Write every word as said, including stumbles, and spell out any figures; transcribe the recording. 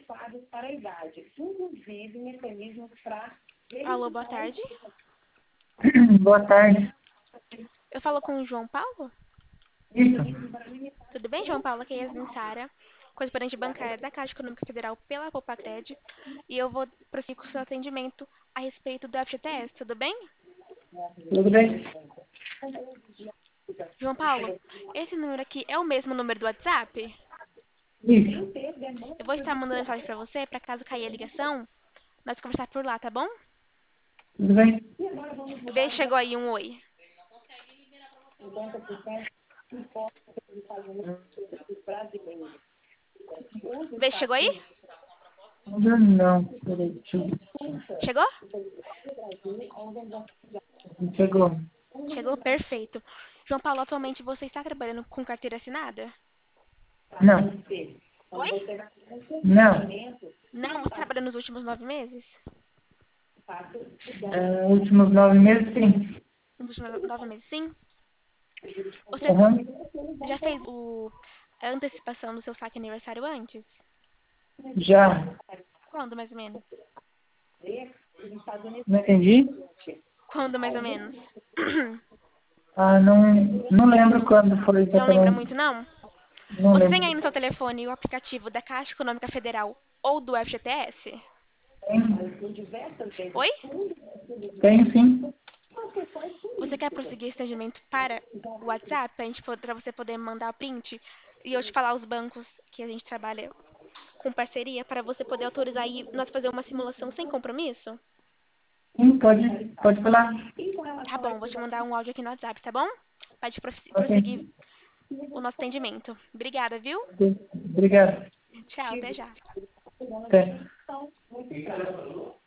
Alô, boa tarde. Boa tarde. Eu falo com o João Paulo? Isso. Tudo bem, João Paulo? Aqui é Yasmin Sara, correspondente bancária da Caixa Econômica Federal pela Popacred. E eu vou prosseguir com o seu atendimento a respeito do F G T S, tudo bem? Tudo bem? João Paulo, esse número aqui é o mesmo número do WhatsApp? Isso. Eu vou estar mandando mensagem pra você, pra caso cair a ligação, nós conversar por lá, tá bom? Tudo bem? Vê se chegou aí um oi. Vê se chegou aí? Não, não. Peraí, deixa eu ver. Chegou? Chegou. Chegou, perfeito. João Paulo, atualmente você está trabalhando com carteira assinada? Não. Oi? Não. Não, você trabalhou nos últimos nove meses? É, últimos nove meses, sim. Nos últimos nove meses, sim? Você Uhum. já fez o, a antecipação do seu saque aniversário antes? Já. Quando, mais ou menos? Não entendi? Quando, mais ou menos? Ah, não, não lembro quando foi Não lembra exatamente. muito, não? Não Você tem aí lembro. no seu telefone o aplicativo da Caixa Econômica Federal ou do F G T S? Tem? Oi? Tem, sim. Você quer prosseguir esse atendimento para o WhatsApp, para você poder mandar print e eu te falar os bancos que a gente trabalha com parceria, para você poder autorizar e nós fazer uma simulação sem compromisso? Sim, pode, pode falar. Tá bom, vou te mandar um áudio aqui no WhatsApp, tá bom? Pode Ok. prosseguir o nosso atendimento. Obrigada, viu? Obrigado. Tchau, até já. Até.